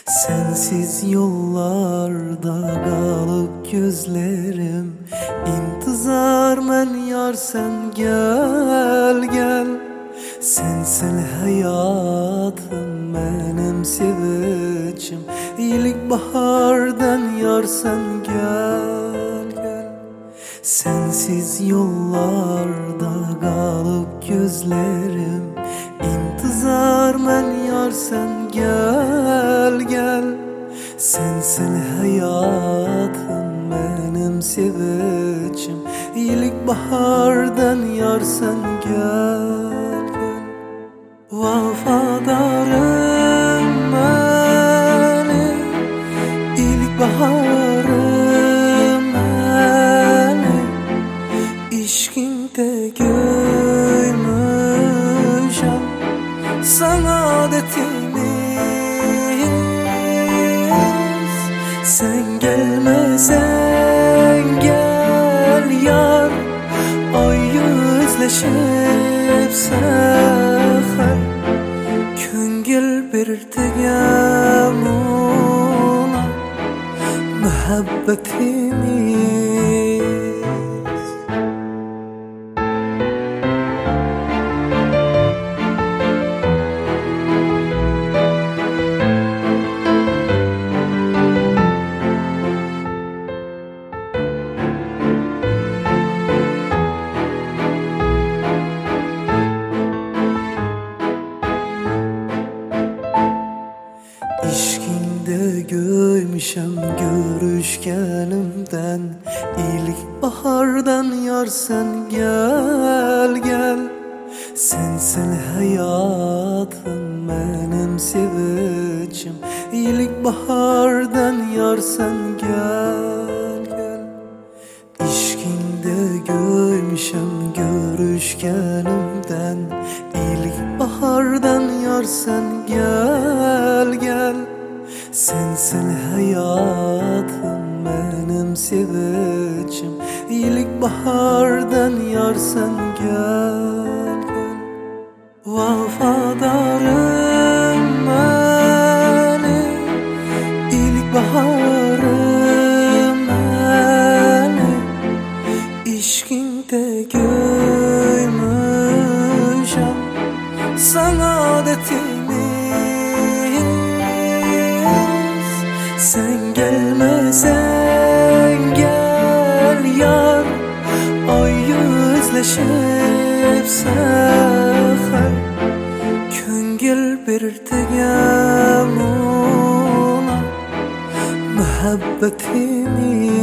Sensiz yollarda kalıp gözlerim İntizar men yar sen gel gel. Sensin hayatım benim sevinçim, İyilik bahardan yar sen gel gel. Sensiz yollarda kalıp gözlerim İntizar men yar sen gel gel. Sensin hayatım benim sevinçim, İyilik bahardan yar sen gel gel. Vafadarım beni, iyilik baharım beni. İşkinde göymüşem saadetimiz. Sen gelmesen gel yar, ay yüzleşip seher. Köngül bir tegem ona muhabbetimiz. İşkinde göymüşem görüşkenimden, İyilik bahardan yar sen gel gel. Sensin hayatım benim sevinçim, İyilik bahardan yar sen gel gel. İşkinde göymüşem görüşkenimden, İyilik bahardan yar sen gel gel. Sensin hayatım benim sevinçim, İyilik bahardan yar sen gel gel. Vafadarım beni, iyilik baharım beni. İşkinde göymüşem saadetimiz. Sen gelmesen gel yar, ay yüzleşip seher. Köngül bir tegem ona muhabbetimiz.